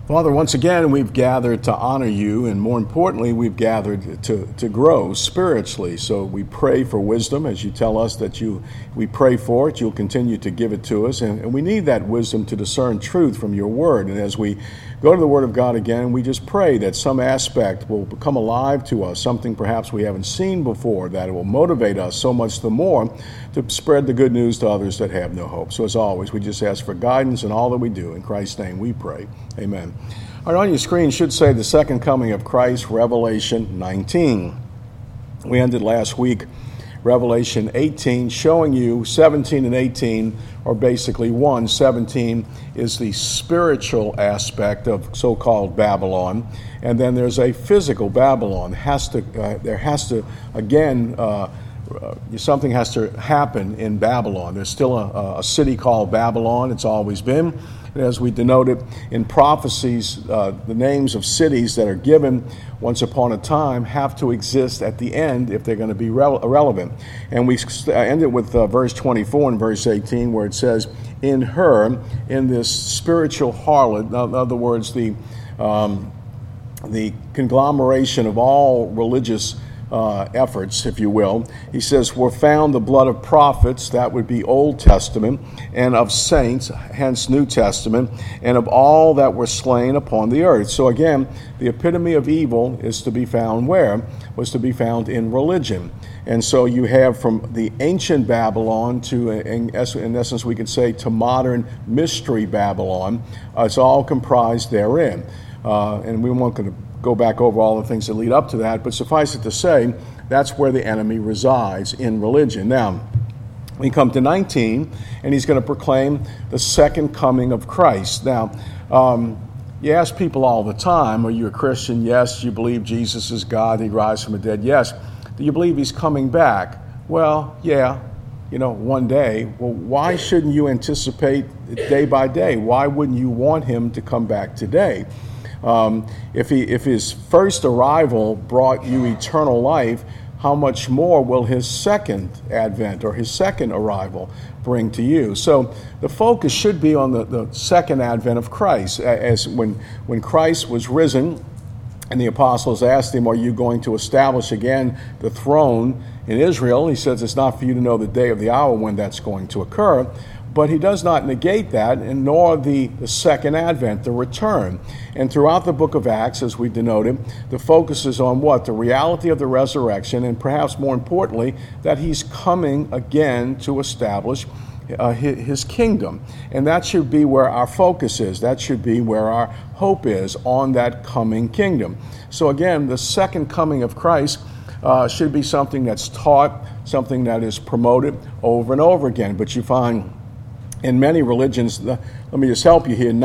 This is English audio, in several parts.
Father, once again, we've gathered to honor you, and more importantly, we've gathered to grow spiritually. So we pray for wisdom, as you tell us that we pray for it. You'll continue to give it to us, and we need that wisdom to discern truth from your word. And as we go to the word of God again, we just pray that some aspect will become alive to us, something perhaps we haven't seen before, that it will motivate us so much the more to spread the good news to others that have no hope. So as always, we just ask for guidance in all that we do. In Christ's name we pray. Amen. All right, on your screen should say the second coming of Christ, Revelation 19. We ended last week, Revelation 18, showing you 17 and 18 are basically one. 17 is the spiritual aspect of so-called Babylon, and then there's a physical Babylon. Something has to happen in Babylon. There's still a city called Babylon. It's always been. And as we denoted in prophecies, the names of cities that are given once upon a time have to exist at the end if they're going to be relevant. And we ended with verse 24 and verse 18, where it says, in her, in this spiritual harlot, in other words, the conglomeration of all religious efforts, if you will. He says, were found the blood of prophets, that would be Old Testament, and of saints, hence New Testament, and of all that were slain upon the earth. So again, the epitome of evil is to be found where? Was to be found in religion. And so you have from the ancient Babylon to, in essence, we could say, to modern mystery Babylon. It's all comprised therein. And we won't going to go back over all the things that lead up to that, but suffice it to say, that's where the enemy resides, in religion. Now, we come to 19, and he's going to proclaim the second coming of Christ. Now, you ask people all the time, are you a Christian? Yes. Do you believe Jesus is God? He rise from the dead? Yes. Do you believe he's coming back? Well, yeah, one day. Well, why shouldn't you anticipate day by day? Why wouldn't you want him to come back today? If his first arrival brought you eternal life, how much more will his second advent or his second arrival bring to you? So the focus should be on the second advent of Christ. As when Christ was risen and the apostles asked him, are you going to establish again the throne in Israel? He says it's not for you to know the day or the hour when that's going to occur. But he does not negate that, and nor the second advent, the return. And throughout the book of Acts, as we denoted, the focus is on what? The reality of the resurrection, and perhaps more importantly, that he's coming again to establish his kingdom. And that should be where our focus is. That should be where our hope is, on that coming kingdom. So again, the second coming of Christ should be something that's taught, something that is promoted over and over again. But you find in many religions, let me just help you here,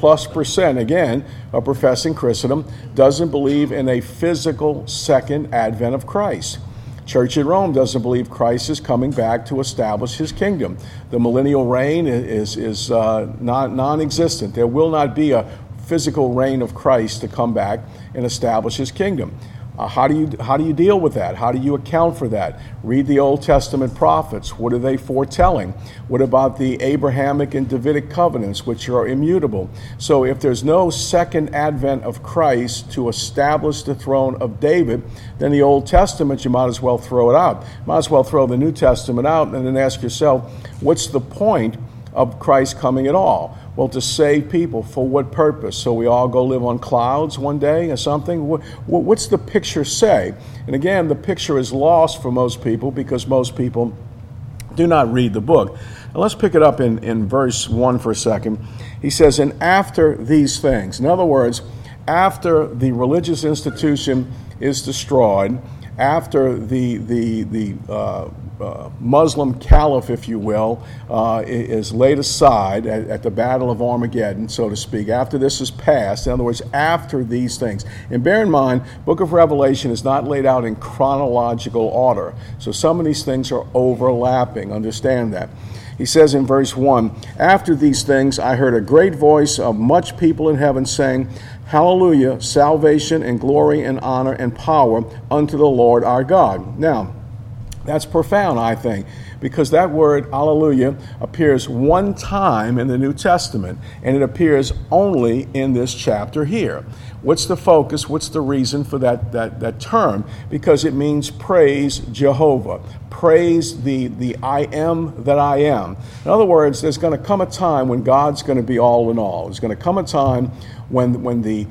90+% again of professing Christendom doesn't believe in a physical second advent of Christ. Church in Rome doesn't believe Christ is coming back to establish his kingdom. The millennial reign is non-existent. There will not be a physical reign of Christ to come back and establish his kingdom. How do you deal with that? How do you account for that? Read the Old Testament prophets. What are they foretelling? What about the Abrahamic and Davidic covenants, which are immutable? So if there's no second advent of Christ to establish the throne of David, then the Old Testament, you might as well throw it out. Might as well throw the New Testament out and then ask yourself, what's the point of Christ coming at all? Well, to save people. For what purpose? So we all go live on clouds one day or something? What's the picture say? And again, the picture is lost for most people because most people do not read the book. Now let's pick it up in verse 1 for a second. He says, and after these things. In other words, after the religious institution is destroyed, after the Muslim caliph, if you will, is laid aside at the Battle of Armageddon, so to speak, after this is passed, in other words, after these things. And bear in mind, Book of Revelation is not laid out in chronological order, so some of these things are overlapping. Understand that. He says in verse 1, after these things I heard a great voice of much people in heaven saying, Hallelujah, salvation and glory and honor and power unto the Lord our God. Now, that's profound, I think. Because that word, hallelujah, appears one time in the New Testament, and it appears only in this chapter here. What's the focus? What's the reason for that term? Because it means praise Jehovah. Praise the I am that I am. In other words, there's going to come a time when God's going to be all in all. There's going to come a time when the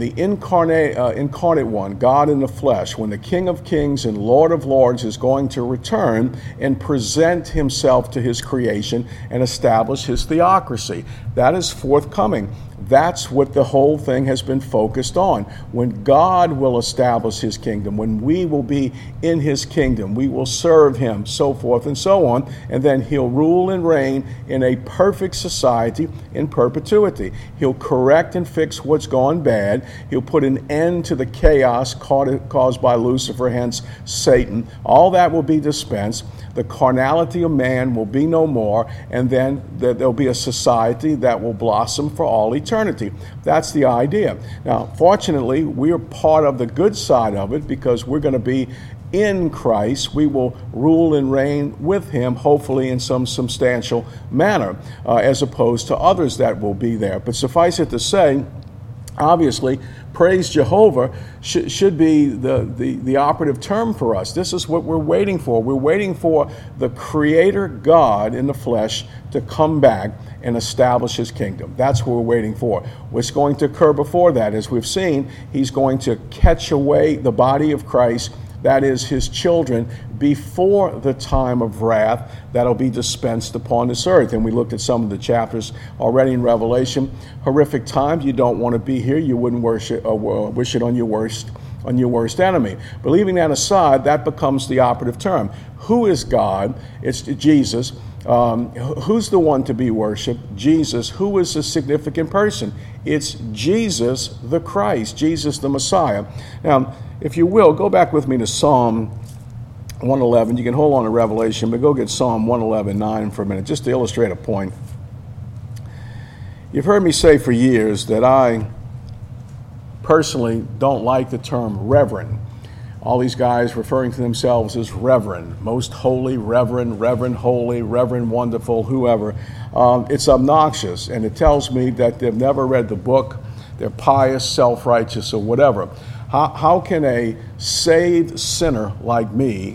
incarnate one, God in the flesh, when the King of Kings and Lord of Lords is going to return and present himself to his creation and establish his theocracy. That is forthcoming. That's what the whole thing has been focused on. When God will establish his kingdom, when we will be in his kingdom, we will serve him, so forth and so on, and then he'll rule and reign in a perfect society in perpetuity. He'll correct and fix what's gone bad. He'll put an end to the chaos caused by Lucifer, hence Satan. All that will be dispensed. The carnality of man will be no more, and then there'll be a society that will blossom for all eternity. That's the idea. Now, fortunately, we are part of the good side of it because we're going to be in Christ. We will rule and reign with him, hopefully in some substantial manner, as opposed to others that will be there. But suffice it to say, obviously, praise Jehovah should be the operative term for us. This is what we're waiting for. We're waiting for the Creator God in the flesh to come back and establish his kingdom. That's what we're waiting for. What's going to occur before that, as we've seen, he's going to catch away the body of Christ, that is his children, before the time of wrath that'll be dispensed upon this earth. And we looked at some of the chapters already in Revelation. Horrific times. You don't want to be here. You wouldn't wish it on your worst enemy. But leaving that aside, that becomes the operative term. Who is God? It's Jesus. Who's the one to be worshipped? Jesus. Who is a significant person? It's Jesus the Christ, Jesus the Messiah. Now, if you will, go back with me to Psalm 111. You can hold on to Revelation, but go get Psalm 111:9 for a minute, just to illustrate a point. You've heard me say for years that I personally don't like the term reverend. All these guys referring to themselves as reverend, most holy, reverend holy, reverend wonderful, whoever. It's obnoxious, and it tells me that they've never read the book, they're pious, self-righteous, or whatever. How can a saved sinner like me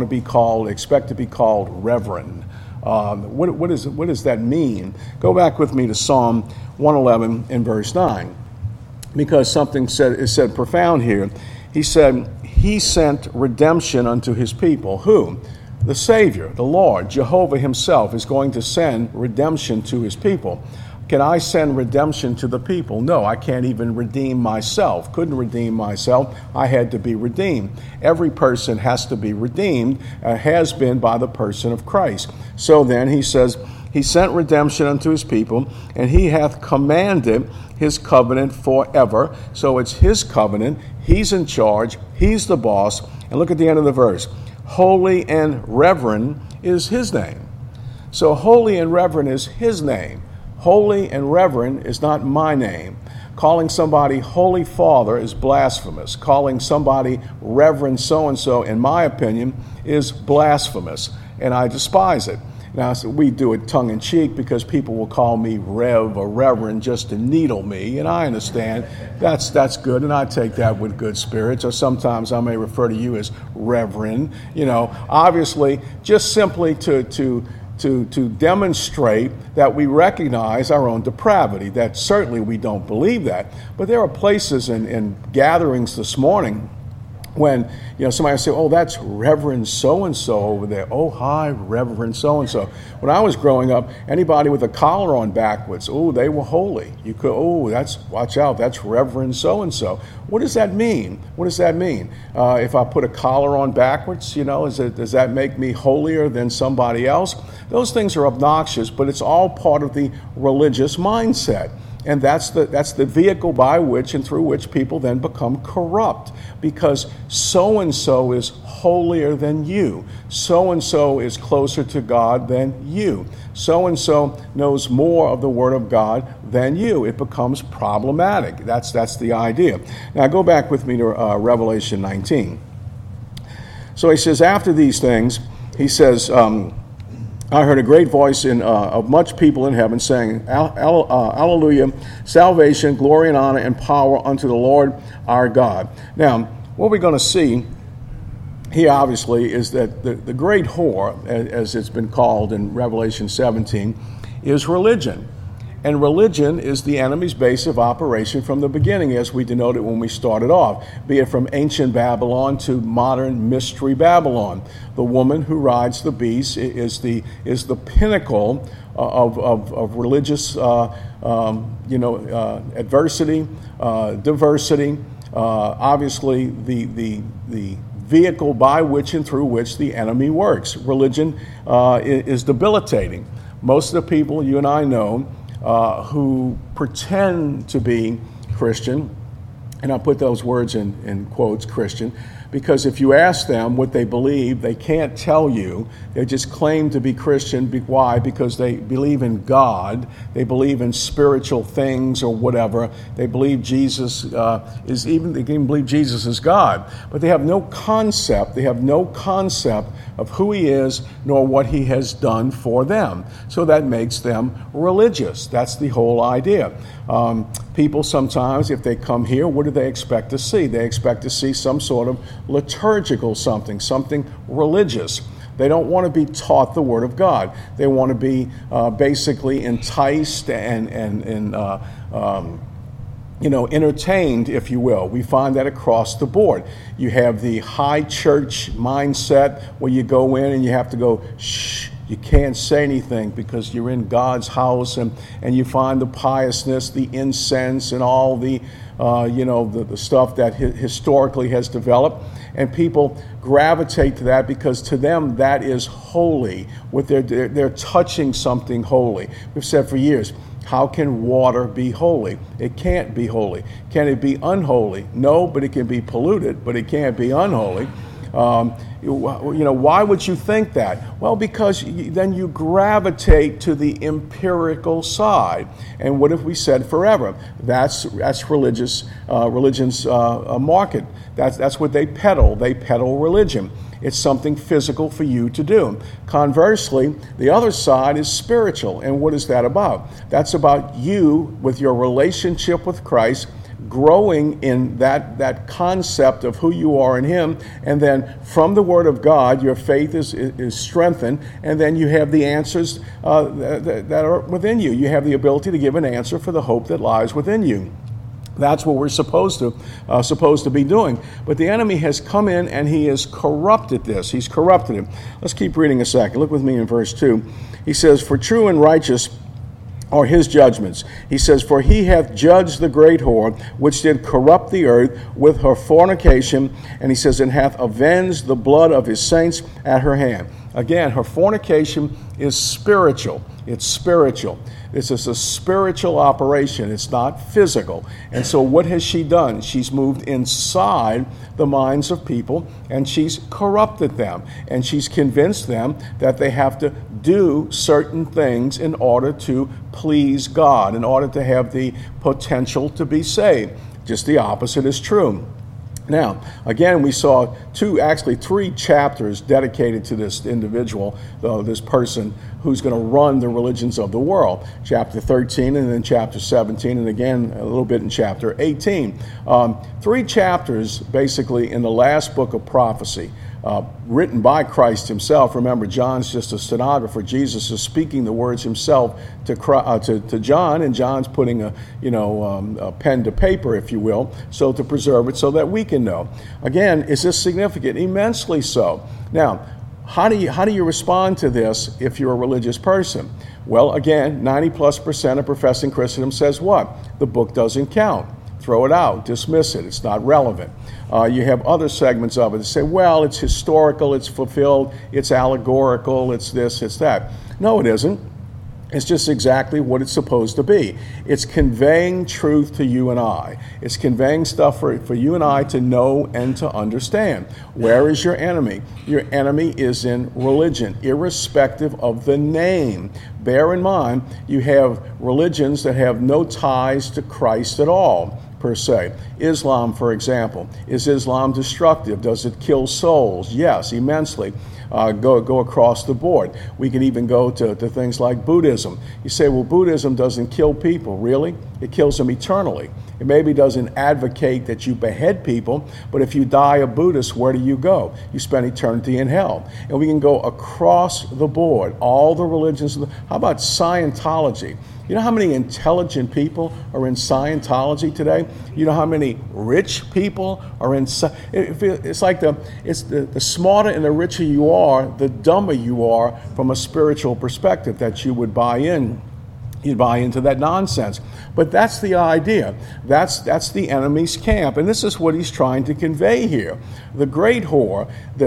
expect to be called reverend? What does that mean? Go back with me to Psalm 111 and verse 9, because something is said profound here. He said, he sent redemption unto his people. Who? The Savior, the Lord, Jehovah himself is going to send redemption to his people. Can I send redemption to the people? No, I can't even redeem myself. Couldn't redeem myself. I had to be redeemed. Every person has to be redeemed, has been by the person of Christ. So then he says, he sent redemption unto his people, and he hath commanded his covenant forever. So it's his covenant. He's in charge. He's the boss. And look at the end of the verse. Holy and reverend is his name. So holy and reverend is his name. Holy and reverend is not my name. Calling somebody Holy Father is blasphemous. Calling somebody Reverend so-and-so, in my opinion, is blasphemous, and I despise it. Now, we do it tongue-in-cheek because people will call me Rev or Reverend just to needle me, and I understand that's good, and I take that with good spirits, or sometimes I may refer to you as Reverend, obviously, just simply to demonstrate that we recognize our own depravity, that certainly we don't believe that. But there are places in gatherings this morning when somebody will say, oh, that's Reverend so-and-so over there. Oh, hi, Reverend so-and-so. When I was growing up, anybody with a collar on backwards, oh, they were holy. You could, watch out, that's Reverend so-and-so. What does that mean? What does that mean? If I put a collar on backwards, does that make me holier than somebody else? Those things are obnoxious, but it's all part of the religious mindset. And that's the vehicle by which and through which people then become corrupt, because so-and-so is holier than you. So-and-so is closer to God than you. So-and-so knows more of the Word of God than you. It becomes problematic. That's the idea. Now go back with me to Revelation 19. So he says, after these things, he says, I heard a great voice of much people in heaven saying, Alleluia, salvation, glory and honor and power unto the Lord our God. Now, what we're going to see here, obviously, is that the great whore, as it's been called in Revelation 17, is religion. And religion is the enemy's base of operation from the beginning, as we denoted when we started off, be it from ancient Babylon to modern mystery Babylon. The woman who rides the beast is the pinnacle of religious adversity, diversity, obviously the vehicle by which and through which the enemy works. Religion is debilitating. Most of the people you and I know who pretend to be Christian, and I put those words in quotes, Christian, because if you ask them what they believe, they can't tell you. They just claim to be Christian. Why? Because they believe in God. They believe in spiritual things or whatever. They believe Jesus they can even believe Jesus is God. But they have no concept. They have no concept of who he is nor what he has done for them. So that makes them religious. That's the whole idea. People sometimes, if they come here, what do they expect to see? They expect to see some sort of liturgical something religious. They don't want to be taught the Word of God. They want to be basically enticed and entertained, if you will. We find that across the board. You have the high church mindset where you go in and you have to go, shh, you can't say anything because you're in God's house, and you find the piousness, the incense, and all the stuff that historically has developed. And people gravitate to that because to them that is holy. They're touching something holy. We've said for years, how can water be holy? It can't be holy. Can it be unholy? No, but it can be polluted, but it can't be unholy. Why would you think that? Well, because then you gravitate to the empirical side. And what have we said forever? That's religion's market. That's what they peddle. They peddle religion. It's something physical for you to do. Conversely, the other side is spiritual. And what is that about? That's about you with your relationship with Christ, growing in that concept of who you are in him, and then from the Word of God your faith is strengthened, and then you have the answers that are within you. You have the ability to give an answer for the hope that lies within you. That's what we're supposed to be doing. But the enemy has come in and he has corrupted this. He's corrupted it. Let's keep reading a second. Look with me in verse 2. He says, "For true and righteous are his judgments." He says, "For he hath judged the great whore, which did corrupt the earth with her fornication." And he says, "And hath avenged the blood of his saints at her hand." Again, her fornication is spiritual. It's spiritual. This is a spiritual operation. It's not physical. And so what has she done? She's moved inside the minds of people, and she's corrupted them. And she's convinced them that they have to do certain things in order to please God, in order to have the potential to be saved. Just the opposite is true. Now, again, we saw three chapters dedicated to this individual, this person who's going to run the religions of the world. Chapter 13 and then chapter 17, and again a little bit in chapter 18. 3 chapters basically in the last book of prophecy. Written by Christ himself. Remember, John's just a stenographer. Jesus is speaking the words himself to John, and John's putting a pen to paper, if you will, so to preserve it so that we can know. Again, is this significant? Immensely so. Now, how do you respond to this if you're a religious person? Well, again, 90+% of professing Christendom says what? The book doesn't count. Throw it out, dismiss it, it's not relevant. You have other segments of it that say, well, it's historical, it's fulfilled, it's allegorical, it's this, it's that. No, it isn't. It's just exactly what it's supposed to be. It's conveying truth to you and I. It's conveying stuff for you and I to know and to understand. Where is your enemy? Your enemy is in religion, irrespective of the name. Bear in mind, you have religions that have no ties to Christ at all, per se. Islam, for example. Is Islam destructive? Does it kill souls? Yes, immensely. go across the board. We can even go to things like Buddhism. You say, well, Buddhism doesn't kill people. Really? It kills them eternally. It maybe doesn't advocate that you behead people, but if you die a Buddhist, where do you go? You spend eternity in hell. And we can go across the board, all the religions. How about Scientology? You know how many intelligent people are in Scientology today? You know how many rich people are in? It's like the smarter and the richer you are, the dumber you are from a spiritual perspective that you would buy in. You'd buy into that nonsense. But that's the idea. That's the enemy's camp. And this is what he's trying to convey here. The great whore,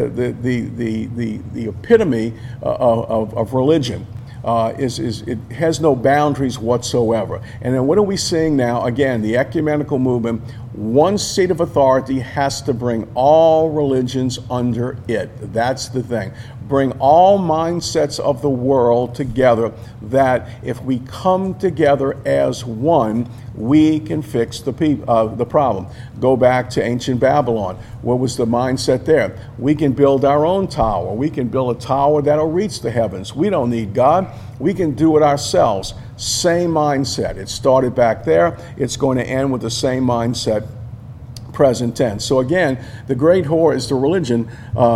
the epitome of religion, it has no boundaries whatsoever. And then what are we seeing now? Again, the ecumenical movement, one seat of authority has to bring all religions under it. That's the thing. Bring all mindsets of the world together, that if we come together as one, we can fix the problem. Go back to ancient Babylon. What was the mindset there? We can build our own tower. We can build a tower that'll reach the heavens. We don't need God. We can do it ourselves. Same mindset. It started back there. It's going to end with the same mindset, present tense. So again, the great whore is the religion,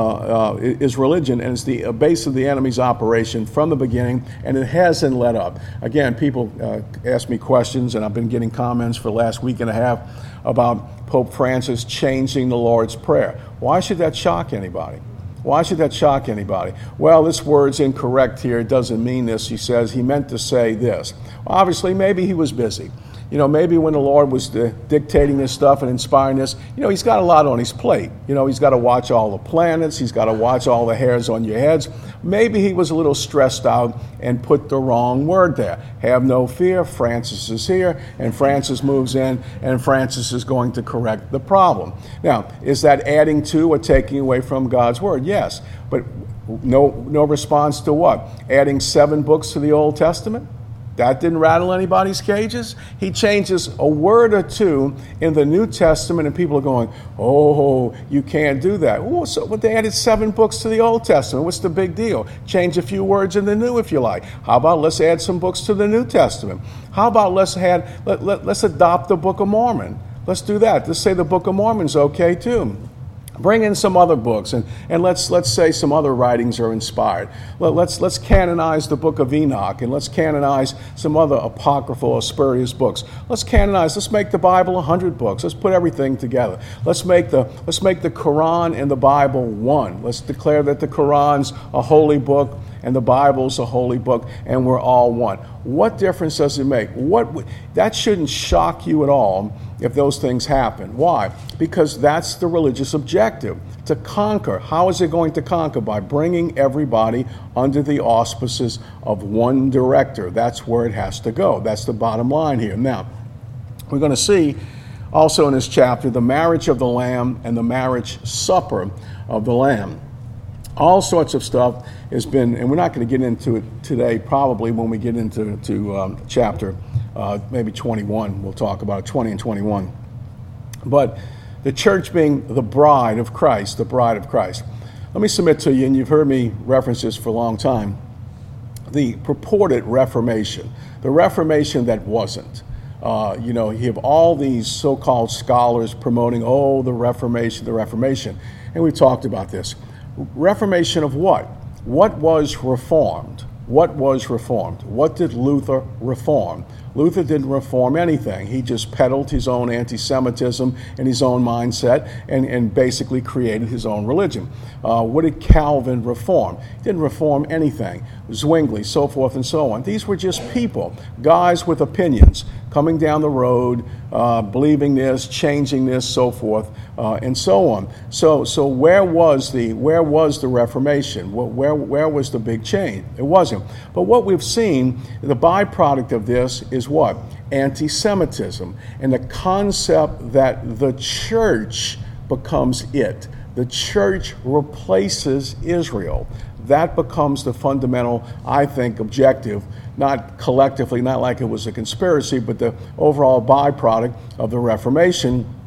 and it's the base of the enemy's operation from the beginning, and it hasn't let up. Again, people ask me questions, and I've been getting comments for the last week and a half about Pope Francis changing the Lord's Prayer. Why should that shock anybody? Why should that shock anybody? Well, this word's incorrect here. It doesn't mean this. He says he meant to say this. Well, obviously, maybe he was busy. Maybe when the Lord was dictating this stuff and inspiring this, he's got a lot on his plate. He's got to watch all the planets. He's got to watch all the hairs on your heads. Maybe he was a little stressed out and put the wrong word there. Have no fear, Francis is here, and Francis moves in, and Francis is going to correct the problem. Now, is that adding to or taking away from God's word? Yes, but no response to what? Adding 7 books to the Old Testament? That didn't rattle anybody's cages. He changes a word or two in the New Testament, and people are going, oh, you can't do that. Oh, so they added 7 books to the Old Testament. What's the big deal? Change a few words in the New if you like. How about let's add some books to the New Testament? How about let's adopt the Book of Mormon? Let's do that. Let's say the Book of Mormon's okay too. Bring in some other books, and let's say some other writings are inspired. Let's canonize the Book of Enoch, and let's canonize some other apocryphal or spurious books. Let's make the Bible 100 books. Let's put everything together. Let's make the Quran and the Bible one. Let's declare that the Quran's a holy book and the Bible's a holy book, and we're all one. What difference does it make? That shouldn't shock you at all if those things happen. Why? Because that's the religious objective, to conquer. How is it going to conquer? By bringing everybody under the auspices of one director. That's where it has to go. That's the bottom line here. Now, we're going to see also in this chapter the marriage of the Lamb and the marriage supper of the Lamb. All sorts of stuff has been, and we're not going to get into it today, probably when we get into chapter maybe 21. We'll talk about 20 and 21. But the church being the bride of Christ, the bride of Christ. Let me submit to you, and you've heard me reference this for a long time, the purported Reformation, the Reformation that wasn't. You have all these so-called scholars promoting, the Reformation. And we've talked about this. Reformation of what? What was reformed? What was reformed? What did Luther reform? Luther didn't reform anything. He just peddled his own anti-Semitism and his own mindset and basically created his own religion. What did Calvin reform? He didn't reform anything. Zwingli, so forth and so on. These were just people, guys with opinions, coming down the road, believing this, changing this, so forth, and so on. So where was the Reformation? Where was the big change? It wasn't. But what we've seen, the byproduct of this is what? Anti-Semitism, and the concept that the church becomes it. The church replaces Israel. That becomes the fundamental, I think, objective, not collectively, not like it was a conspiracy, but the overall byproduct of the Reformation,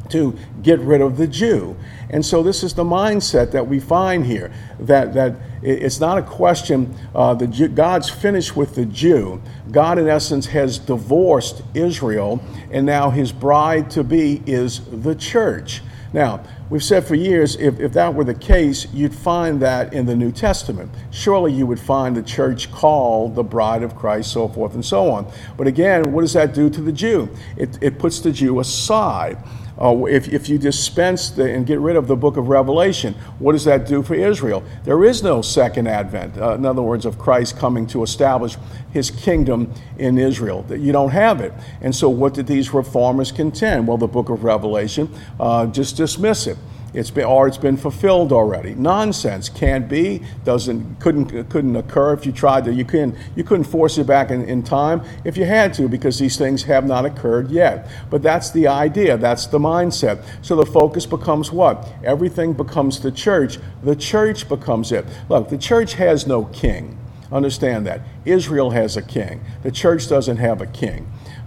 to get rid of the Jew. And so this is the mindset that we find here, that it's not a question, God's finished with the Jew. God, in essence, has divorced Israel, and now his bride-to-be is the church. Now, we've said for years, if that were the case, you'd find that in the New Testament. Surely you would find the church called the bride of Christ, so forth and so on. But again, what does that do to the Jew? It puts the Jew aside. If you dispense and get rid of the book of Revelation, what does that do for Israel? There is no second advent. In other words, of Christ coming to establish his kingdom in Israel. You don't have it. And so what did these reformers contend? Well, the book of Revelation, just dismiss it. It's been fulfilled already. Nonsense. Can't be. Couldn't occur if you tried to. You couldn't force it back in time if you had to, because these things have not occurred yet. But that's the idea. That's the mindset. So the focus becomes what? Everything becomes the church. The church becomes it. Look, the church has no king. Understand that. Israel has a king. The church doesn't have a king.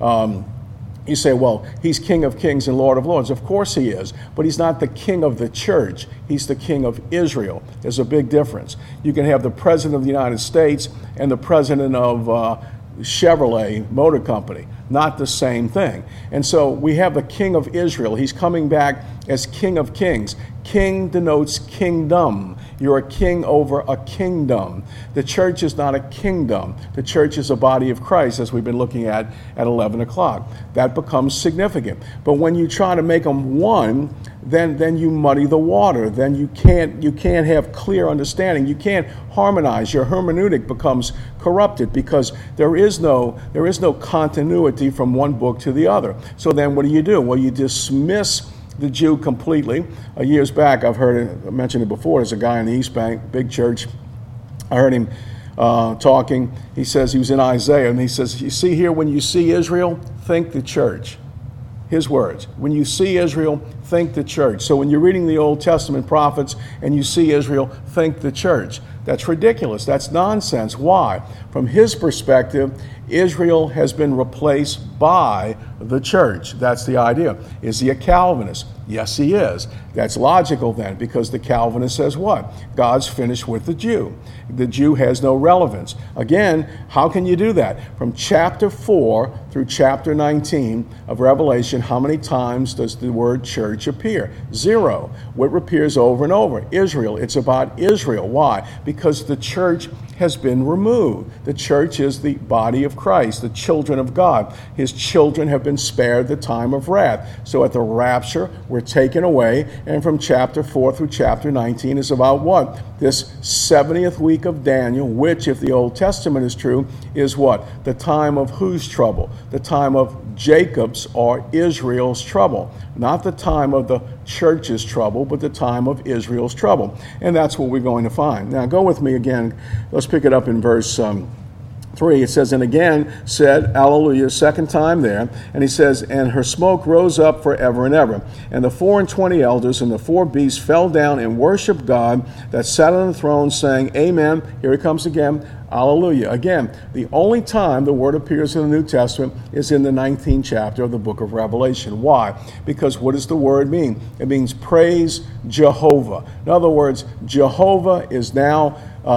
You say, well, he's King of Kings and Lord of Lords. Of course he is, but he's not the king of the church. He's the king of Israel. There's a big difference. You can have the president of the United States and the president of Chevrolet Motor Company. Not the same thing. And so we have the king of Israel. He's coming back as King of Kings. King denotes kingdom. You're a king over a kingdom. The church is not a kingdom. The church is a body of Christ, as we've been looking at 11 o'clock. That becomes significant. But when you try to make them one, then you muddy the water. Then you can't have clear understanding. You can't harmonize. Your hermeneutic becomes corrupted because there is no continuity from one book to the other. So then what do? Well, you dismiss the Jew completely. Years back, I mentioned it before, there's a guy in the East Bank, big church. I heard him talking. He says, he was in Isaiah, and he says, you see here, when you see Israel, think the church. His words. When you see Israel, think the church. So when you're reading the Old Testament prophets and you see Israel, think the church. That's ridiculous. That's nonsense. Why? From his perspective, Israel has been replaced by the church. That's the idea. Is he a Calvinist? Yes, he is. That's logical then, because the Calvinist says what? God's finished with the Jew. The Jew has no relevance. Again, how can you do that? From chapter 4 through chapter 19 of Revelation, how many times does the word church appear? 0. What appears over and over? Israel. It's about Israel. Why? Because the church has been removed. The church is the body of Christ, the children of God. His children have been spared the time of wrath. So at the rapture, we're taken away. And from chapter 4 through chapter 19 is about what? This 70th week of Daniel, which, if the Old Testament is true, is what? The time of whose trouble? The time of Jacob's or Israel's trouble. Not the time of the church's trouble, but the time of Israel's trouble. And that's what we're going to find. Now go with me again. Let's pick it up in verse 3. It says, and again said, Alleluia, second time there. And he says, and her smoke rose up forever and ever. And the 24 elders and the 4 beasts fell down and worshiped God that sat on the throne, saying, Amen. Here it comes again. Alleluia. Again, the only time the word appears in the New Testament is in the 19th chapter of the book of Revelation. Why? Because what does the word mean? It means praise Jehovah. In other words, Jehovah is now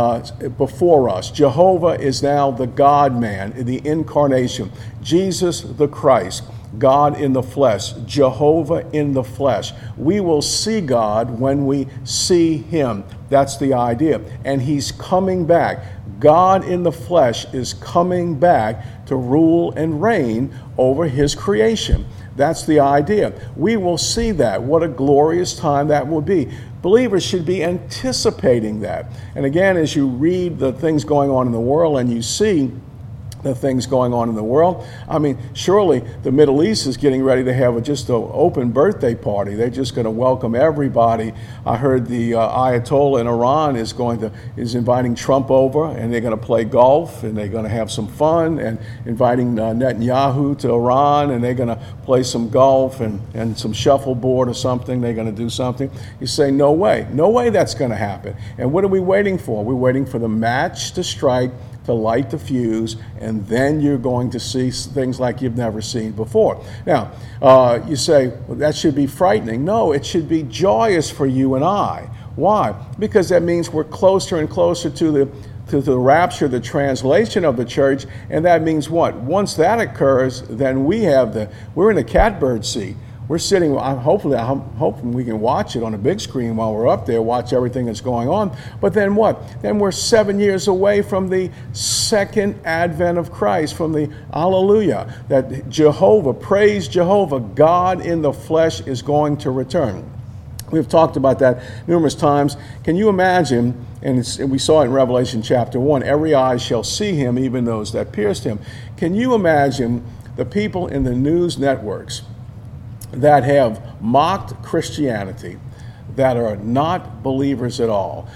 before us. Jehovah is now the God-man, the incarnation. Jesus the Christ. God in the flesh, Jehovah in the flesh. We will see God when we see him. That's the idea. And he's coming back. God in the flesh is coming back to rule and reign over his creation. That's the idea. We will see that. What a glorious time that will be. Believers should be anticipating that. And again, as you read the things going on in the world and you see the things going on in the world. I mean, surely the Middle East is getting ready to have just an open birthday party. They're just going to welcome everybody. I heard the Ayatollah in Iran is inviting Trump over, and they're going to play golf, and they're going to have some fun, and inviting Netanyahu to Iran, and they're going to play some golf and some shuffleboard or something. They're going to do something. You say, no way. No way that's going to happen. And what are we waiting for? We're waiting for the match to strike to light the fuse, and then you're going to see things like you've never seen before. Now, you say, well, that should be frightening. No, it should be joyous for you and I. Why? Because that means we're closer and closer to the rapture, the translation of the church, and that means what? Once that occurs, then we're in the catbird seat. We're sitting, I'm hoping we can watch it on a big screen while we're up there, watch everything that's going on. But then what? Then we're 7 years away from the second advent of Christ, from the Alleluia, that Jehovah, praise Jehovah, God in the flesh is going to return. We've talked about that numerous times. Can you imagine, and we saw it in Revelation chapter 1, every eye shall see him, even those that pierced him. Can you imagine the people in the news networks that have mocked Christianity, that are not believers at all?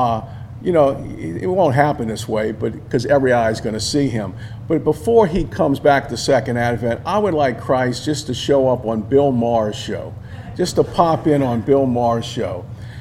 It won't happen this way, but because every eye is going to see him. But before he comes back the second advent, I would like Christ just to show up on Bill Maher's show, just to pop in on Bill Maher's show.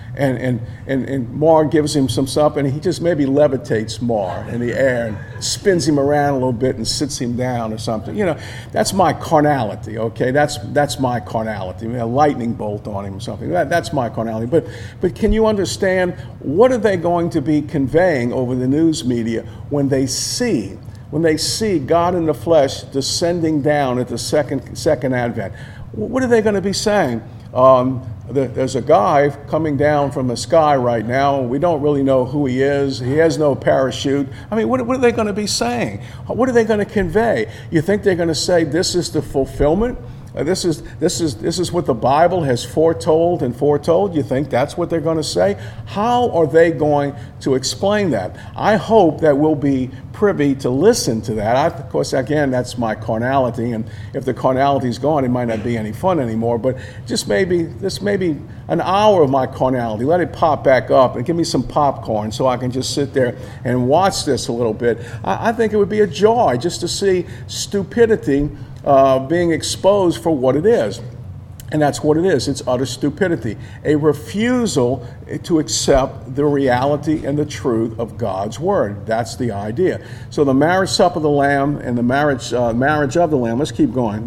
And Maher gives him some stuff, and he just maybe levitates Maher in the air and spins him around a little bit and sits him down or something. That's my carnality, okay? That's my carnality. A lightning bolt on him or something. That's my carnality. But can you understand, what are they going to be conveying over the news media when they see God in the flesh descending down at the second advent? What are they going to be saying? There's a guy coming down from the sky right now. We don't really know who he is. He has no parachute. I mean, what are they going to be saying? What are they going to convey? You think they're going to say this is the fulfillment? This is what the Bible has foretold and foretold? You think that's what they're going to say? How are they going to explain that? I hope that we'll be privy to listen to that. Of course, again, that's my carnality, and if the carnality's gone, it might not be any fun anymore, but this may be an hour of my carnality. Let it pop back up and give me some popcorn so I can just sit there and watch this a little bit. I think it would be a joy just to see stupidity being exposed for what it is. And that's what it is. It's utter stupidity. A refusal to accept the reality and the truth of God's word. That's the idea. So the marriage supper of the Lamb and the marriage of the Lamb. Let's keep going.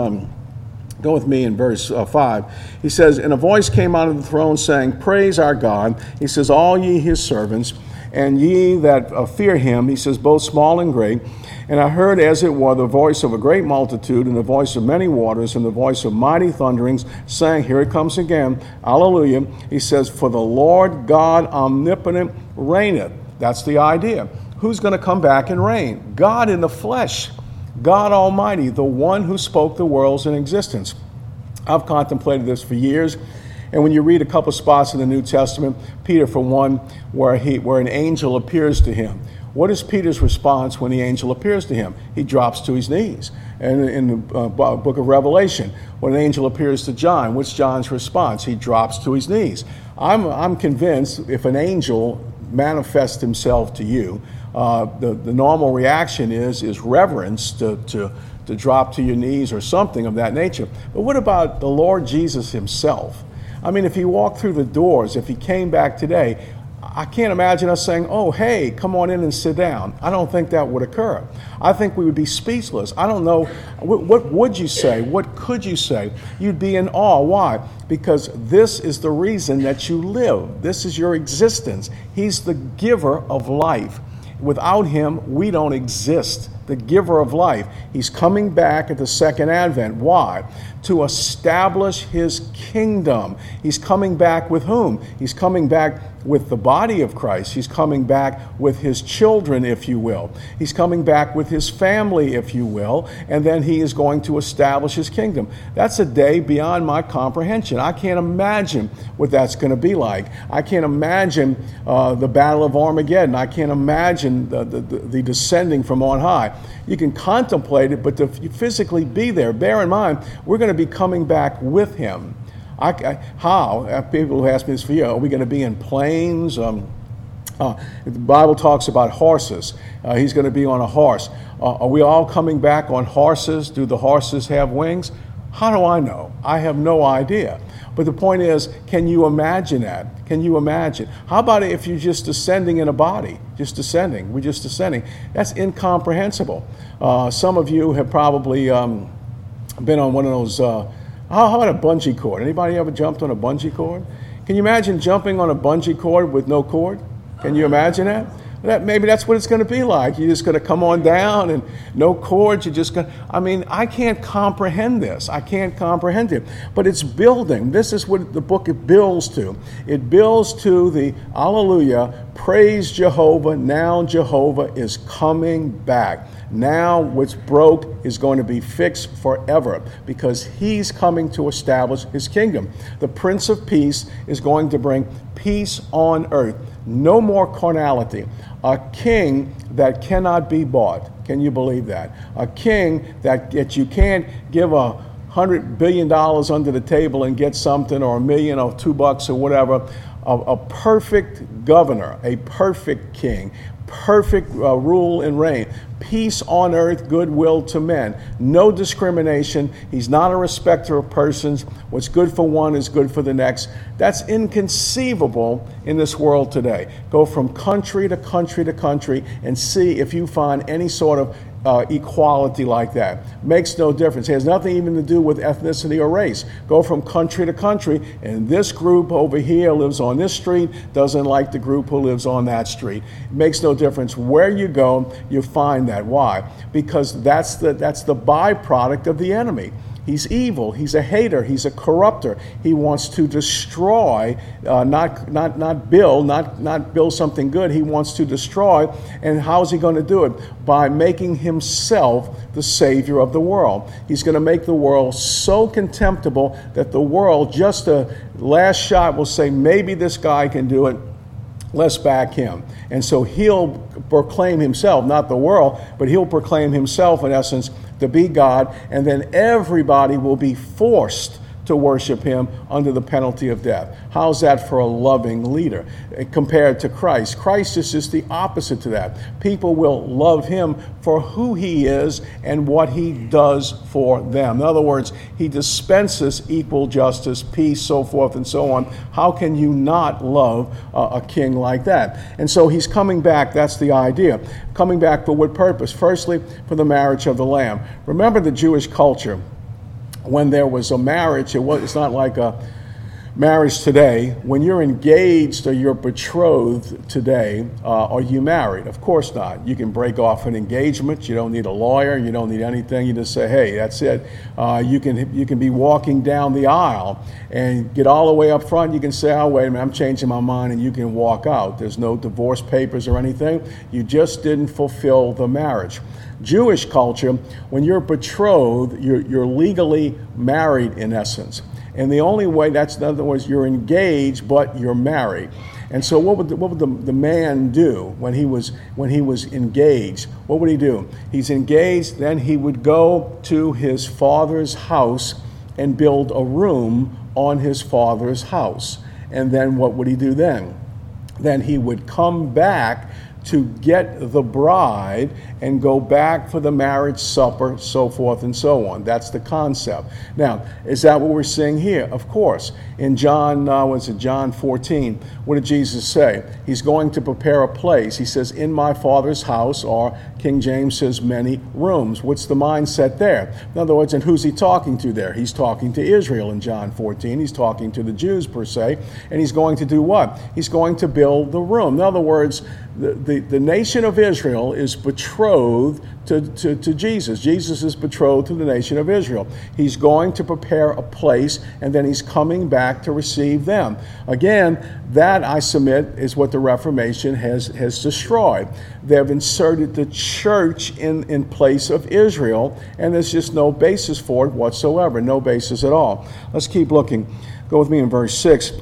Go with me in verse 5. He says, and a voice came out of the throne saying, praise our God. He says, all ye his servants, and ye that fear him. He says, both small and great. And I heard, as it were, the voice of a great multitude, and the voice of many waters, and the voice of mighty thunderings, saying, here it comes again, hallelujah. He says, for the Lord God omnipotent reigneth. That's the idea. Who's going to come back and reign? God in the flesh, God Almighty, the one who spoke the worlds in existence. I've contemplated this for years. And when you read a couple spots in the New Testament, Peter, for one, where an angel appears to him, what is Peter's response when the angel appears to him? He drops to his knees. And in the book of Revelation, when an angel appears to John, what's John's response? He drops to his knees. I'm convinced if an angel manifests himself to you, the normal reaction is reverence, to drop to your knees or something of that nature. But what about the Lord Jesus himself? I mean, if he walked through the doors, if he came back today, I can't imagine us saying, oh, hey, come on in and sit down. I don't think that would occur. I think we would be speechless. I don't know. What would you say? What could you say? You'd be in awe. Why? Because this is the reason that you live. This is your existence. He's the giver of life. Without him, we don't exist. The giver of life. He's coming back at the second advent. Why? To establish his kingdom. He's coming back with whom? He's coming back with the body of Christ. He's coming back with his children, if you will. He's coming back with his family, if you will, and then he is going to establish his kingdom. That's a day beyond my comprehension. I can't imagine what that's going to be like. I can't imagine the Battle of Armageddon. I can't imagine the descending from on high. You can contemplate it, but to physically be there, bear in mind, we're going to be coming back with him. How? People who ask me this for you, are we going to be in planes? The Bible talks about horses. He's going to be on a horse. Are we all coming back on horses? Do the horses have wings? How do I know? I have no idea. But the point is, can you imagine that? Can you imagine? How about if you're just descending in a body? Just descending. We're just descending. That's incomprehensible. Some of you have probably been on one of those, how about a bungee cord? Anybody ever jumped on a bungee cord? Can you imagine jumping on a bungee cord with no cord? Can you imagine that? Maybe that's what it's going to be like. You're just going to come on down and no cords. You're just going to, I can't comprehend this. I can't comprehend it. But it's building. This is what the book it builds to. It builds to the, hallelujah, praise Jehovah. Now Jehovah is coming back. Now what's broke is going to be fixed forever because he's coming to establish his kingdom. The Prince of Peace is going to bring peace on earth. No more carnality. A king that cannot be bought. Can you believe that? A king that you can't give $100 billion under the table and get something, or $1 million or $2 or whatever. A perfect governor, a perfect king, perfect rule and reign. Peace on earth, goodwill to men. No discrimination. He's not a respecter of persons. What's good for one is good for the next. That's inconceivable in this world today. Go from country to country to country and see if you find any sort of equality like that. Makes no difference. It has nothing even to do with ethnicity or race. Go from country to country, and this group over here lives on this street, doesn't like the group who lives on that street. It makes no difference. Where you go, you find that. Why? Because that's the byproduct of the enemy. He's evil. He's a hater. He's a corrupter. He wants to destroy, not build something good. He wants to destroy. And how is he going to do it? By making himself the savior of the world. He's going to make the world so contemptible that the world, just a last shot, will say, maybe this guy can do it. Let's back him. And so he'll proclaim himself, not the world, but he'll proclaim himself, in essence, to be God, and then everybody will be forced to worship him under the penalty of death. How's that for a loving leader compared to Christ? Christ is just the opposite to that. People will love him for who he is and what he does for them. In other words, he dispenses equal justice, peace, so forth and so on. How can you not love a king like that? And so he's coming back. That's the idea. Coming back for what purpose? Firstly, for the marriage of the Lamb. Remember the Jewish culture. When there was a marriage, it's not like a marriage today. When you're engaged or you're betrothed today, are you married? Of course not. You can break off an engagement. You don't need a lawyer. You don't need anything. You just say, hey, that's it. You can be walking down the aisle and get all the way up front. You can say, oh, wait a minute, I'm changing my mind, and you can walk out. There's no divorce papers or anything. You just didn't fulfill the marriage. Jewish culture, when you're betrothed, you're legally married in essence. And the only way, that's in other words, you're engaged, but you're married. And so what would the man do when he was engaged? What would he do? He's engaged, then he would go to his father's house and build a room on his father's house. And then what would he do then? Then he would come back to get the bride and go back for the marriage supper, so forth and so on. That's the concept. Now, is that what we're seeing here? Of course. In John 14, what did Jesus say? He's going to prepare a place. He says, in my Father's house, or King James says, many rooms. What's the mindset there? In other words, and who's he talking to there? He's talking to Israel in John 14. He's talking to the Jews, per se. And he's going to do what? He's going to build the room. In other words, the nation of Israel is betrothed to Jesus. Jesus is betrothed to the nation of Israel. He's going to prepare a place, and then he's coming back to receive them. Again, that, I submit, is what the Reformation has destroyed. They've inserted the church in place of Israel, and there's just no basis for it whatsoever, no basis at all. Let's keep looking. Go with me in verse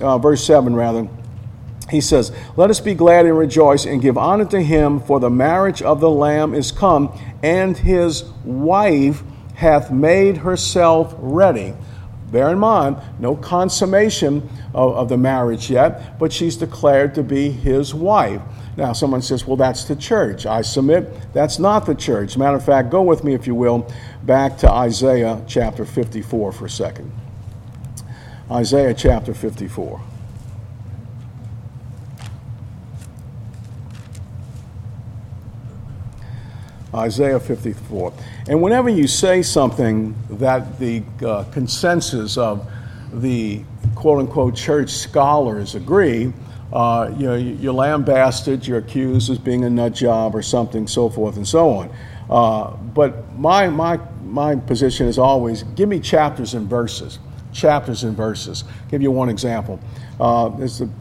7 rather. He says, let us be glad and rejoice and give honor to him, for the marriage of the Lamb is come, and his wife hath made herself ready. Bear in mind, no consummation of the marriage yet, but she's declared to be his wife. Now, someone says, well, that's the church. I submit that's not the church. Matter of fact, go with me, if you will, back to Isaiah chapter 54 for a second. Isaiah chapter 54. Isaiah 54. And whenever you say something that the consensus of the quote-unquote church scholars agree, you're lambasted, you're accused as being a nut job or something, so forth and so on. But my position is always, give me chapters and verses. Chapters and verses. I'll give you one example. There's a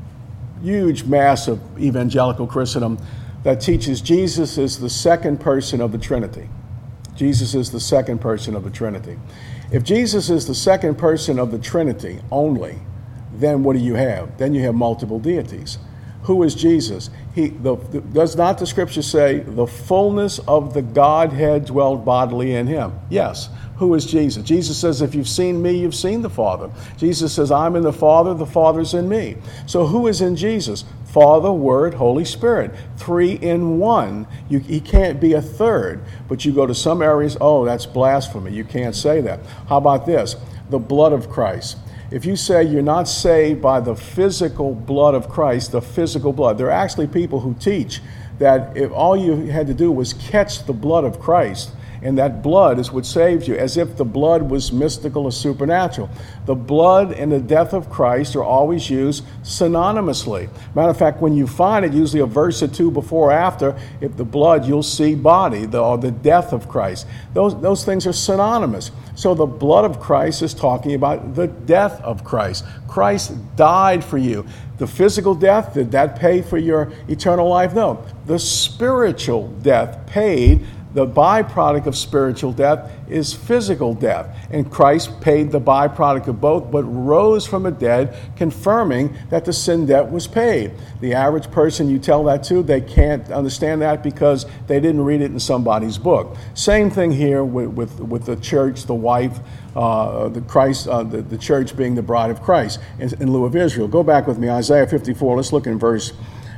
huge mass of evangelical Christendom that teaches Jesus is the second person of the Trinity. Jesus is the second person of the Trinity. If Jesus is the second person of the Trinity only, then what do you have? Then you have multiple deities. Who is Jesus? Does not the scripture say the fullness of the Godhead dwelled bodily in him? Yes. Who is Jesus? Jesus says, if you've seen me, you've seen the Father. Jesus says, I'm in the Father's in me. So who is in Jesus? Father, Word, Holy Spirit. 3 in 1. He can't be a third. But you go to some areas, oh, that's blasphemy. You can't say that. How about this? The blood of Christ. If you say you're not saved by the physical blood of Christ, the physical blood, there are actually people who teach that if all you had to do was catch the blood of Christ, and that blood is what saves you, as if the blood was mystical or supernatural. The blood and the death of Christ are always used synonymously. Matter of fact, when you find it, usually a verse or two before or after, if the blood, you'll see body, or the death of Christ. Those things are synonymous. So the blood of Christ is talking about the death of Christ. Christ died for you. The physical death, did that pay for your eternal life? No. The spiritual death paid. The byproduct of spiritual death is physical death. And Christ paid the byproduct of both, but rose from the dead, confirming that the sin debt was paid. The average person you tell that to, they can't understand that because they didn't read it in somebody's book. Same thing here with the church, the wife, the church being the bride of Christ in lieu of Israel. Go back with me, Isaiah 54. Let's look in verse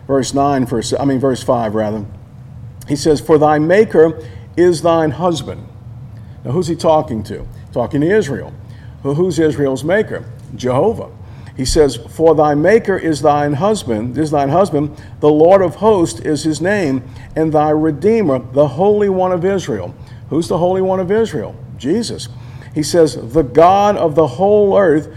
5 rather. He says, for thy maker is thine husband. Now, who's he talking to? Talking to Israel. Who's Israel's maker? Jehovah. He says, for thy maker is thine husband, the Lord of hosts is his name, and thy Redeemer, the Holy One of Israel. Who's the Holy One of Israel? Jesus. He says, the God of the whole earth,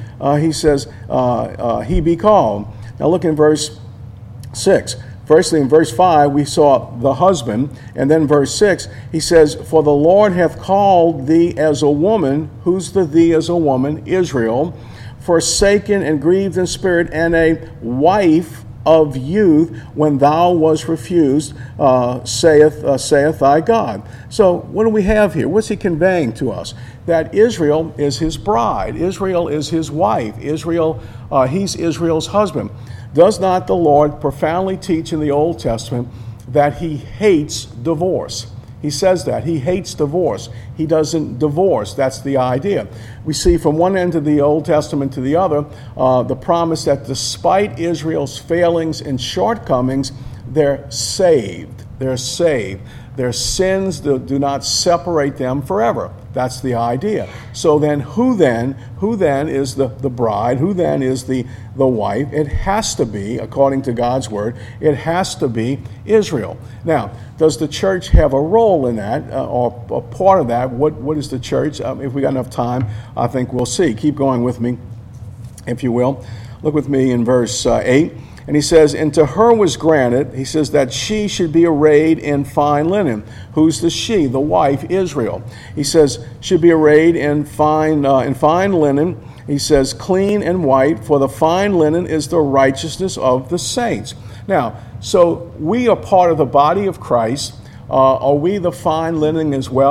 he be called. Now look in verse 6. Firstly, in verse 5, we saw the husband, and then verse 6, he says, for the Lord hath called thee as a woman. Who's the thee as a woman? Israel. Forsaken and grieved in spirit, and a wife of youth when thou wast refused, saith thy God. So what do we have here? What's he conveying to us? That Israel is his bride. Israel is his wife. He's Israel's husband. Does not the Lord profoundly teach in the Old Testament that he hates divorce? He says that. He hates divorce. He doesn't divorce. That's the idea. We see from one end of the Old Testament to the other the promise that despite Israel's failings and shortcomings, they're saved. They're saved. Their sins do not separate them forever. That's the idea. So then, who then is the bride? Who then is the wife? It has to be, according to God's word, it has to be Israel. Now, does the church have a role in that, or a part of that? What is the church? If we got enough time, I think we'll see. Keep going with me, if you will. Look with me in verse 8. And he says, and to her was granted, he says, that she should be arrayed in fine linen. Who's the she? The wife, Israel. He says, should be arrayed in fine linen. He says, clean and white, for the fine linen is the righteousness of the saints. Now, so we are part of the body of Christ. Are we the fine linen as well?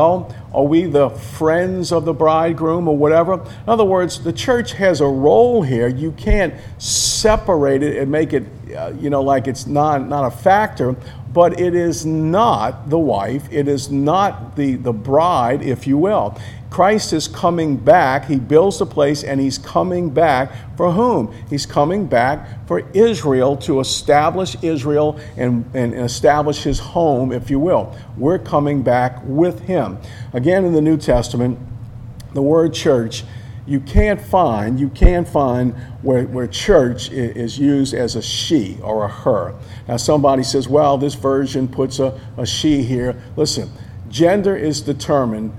Are we the friends of the bridegroom or whatever? In other words, the church has a role here. You can't separate it and make it, like it's not a factor. But it is not the wife. It is not the bride, if you will. Christ is coming back. He builds the place, and he's coming back for whom? He's coming back for Israel, to establish Israel and establish his home, if you will. We're coming back with him. Again, in the New Testament, the word church, you can't find where church is used as a she or a her. Now somebody says, well, this version puts a she here. Listen, gender is determined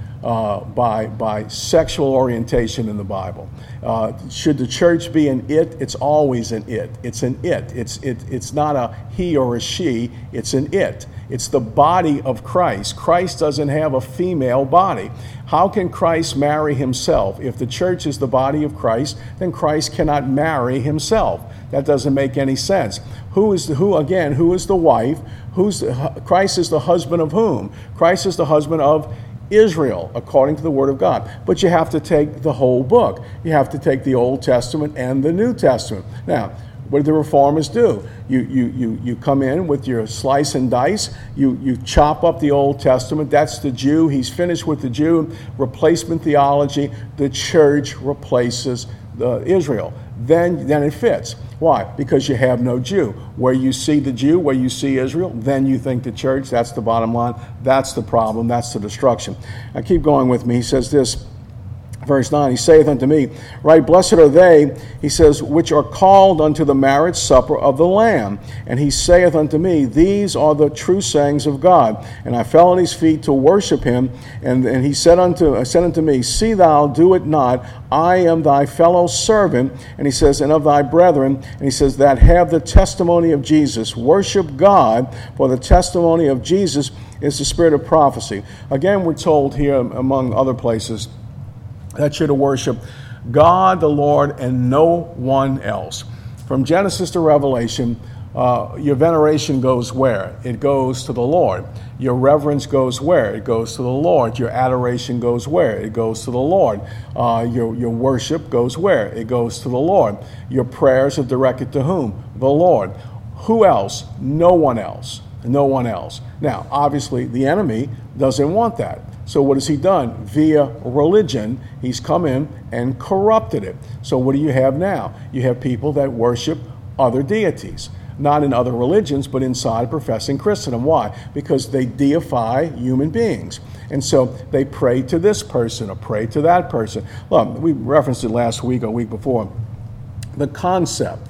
by sexual orientation in the Bible. Should the church be an it? It's always an it. It's an it. It's not a he or a she. It's an it. It's the body of Christ. Christ doesn't have a female body. How can Christ marry himself? If the church is the body of Christ, then Christ cannot marry himself. That doesn't make any sense. Who is the wife? Christ is the husband of whom? Christ is the husband of Israel, according to the Word of God. But you have to take the whole book. You have to take the Old Testament and the New Testament. Now, what do the reformers do? You come in with your slice and dice. You chop up the Old Testament. That's the Jew. He's finished with the Jew. Replacement theology. The church replaces Israel. Then it fits. Why? Because you have no Jew. Where you see the Jew, where you see Israel, then you think the church. That's the bottom line. That's the problem. That's the destruction. Now keep going with me. He says this, verse 9, he saith unto me, right, blessed are they, he says, which are called unto the marriage supper of the Lamb. And he saith unto me, these are the true sayings of God. And I fell on his feet to worship him. And he said unto me, see thou do it not. I am thy fellow servant. And he says, and of thy brethren. And he says, that have the testimony of Jesus. Worship God, for the testimony of Jesus is the spirit of prophecy. Again, we're told here, among other places, that you're to worship God the Lord and no one else. From Genesis to Revelation, your veneration goes where? It goes to the Lord. Your reverence goes where? It goes to the Lord. Your adoration goes where? It goes to the Lord. Your worship goes where? It goes to the Lord. Your prayers are directed to whom? The Lord. Who else? No one else. No one else. Now, obviously, the enemy doesn't want that. So what has he done? Via religion, he's come in and corrupted it. So what do you have now? You have people that worship other deities. Not in other religions, but inside professing Christendom. Why? Because they deify human beings. And so they pray to this person or pray to that person. Look, we referenced it last week or week before. The concept.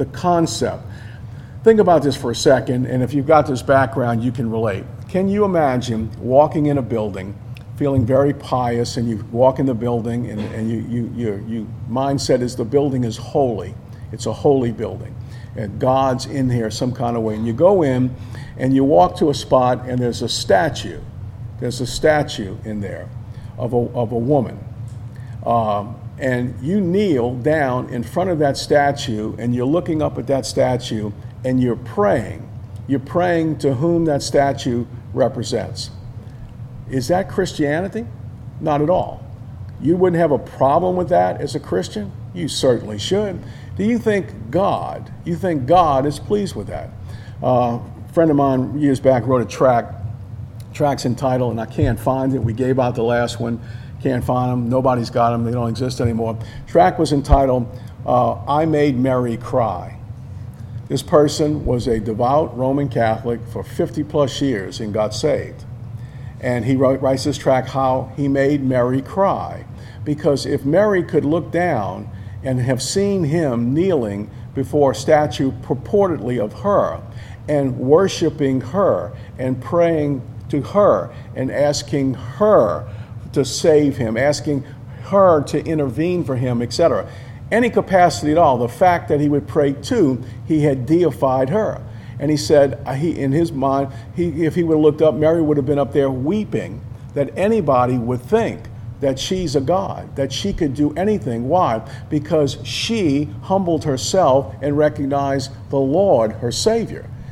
Think about this for a second, and if you've got this background, you can relate. Can you imagine walking in a building, feeling very pious, and you walk in the building, and your mindset is the building is holy. It's a holy building. And God's in here some kind of way. And you go in, and you walk to a spot, and there's a statue. There's a statue in there of a woman. And you kneel down in front of that statue, and you're looking up at that statue, and you're praying. You're praying to whom that statue represents. Is that Christianity? Not at all. You wouldn't have a problem with that as a Christian? You certainly should. Do you think God is pleased with that? A friend of mine years back wrote a track's entitled, and I can't find it. We gave out the last one. Can't find them. Nobody's got them. They don't exist anymore. Track was entitled, I Made Mary Cry. This person was a devout Roman Catholic for 50 plus years and got saved. And he writes this track, how he made Mary cry. Because if Mary could look down and have seen him kneeling before a statue purportedly of her and worshiping her and praying to her and asking her to save him, asking her to intervene for him, etc., any capacity at all, the fact that he would pray to, he had deified her. And he said, in his mind, if he would have looked up, Mary would have been up there weeping, that anybody would think that she's a god, that she could do anything. Why? Because she humbled herself and recognized the Lord, her Savior.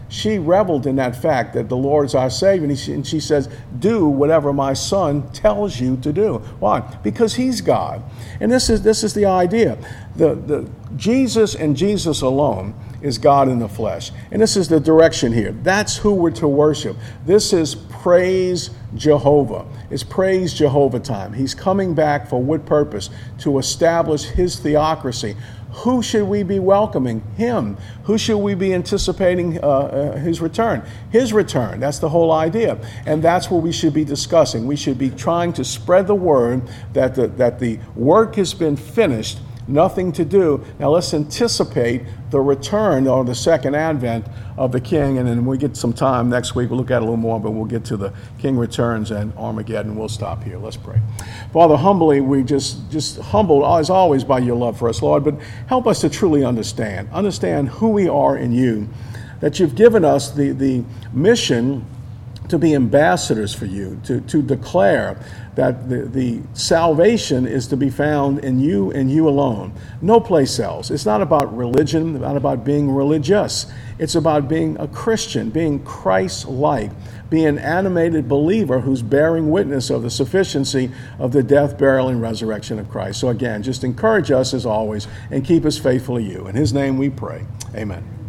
she reveled in that fact that the Lord is our Savior. And she says, do whatever my son tells you to do. Why? Because he's God. And this is the idea. The Jesus and Jesus alone is God in the flesh. And this is the direction here. That's who we're to worship. This is praise Jehovah. It's praise Jehovah time. He's coming back for what purpose? To establish his theocracy. Who should we be welcoming? Him. Who should we be anticipating his return? His return. That's the whole idea. And that's what we should be discussing. We should be trying to spread the word that the work has been finished, nothing to do. Now let's anticipate the return or the second advent of the King. And then we get some time next week. We'll look at it a little more, but we'll get to the King returns and Armageddon. We'll stop here. Let's pray. Father, humbly, we just humbled as always by your love for us, Lord, but help us to truly understand who we are in you, that you've given us the mission to be ambassadors for you, to declare that the salvation is to be found in you and you alone. No place else. It's not about religion, not about being religious. It's about being a Christian, being Christ-like, being an animated believer who's bearing witness of the sufficiency of the death, burial, and resurrection of Christ. So again, just encourage us as always and keep us faithful to you. In his name we pray. Amen.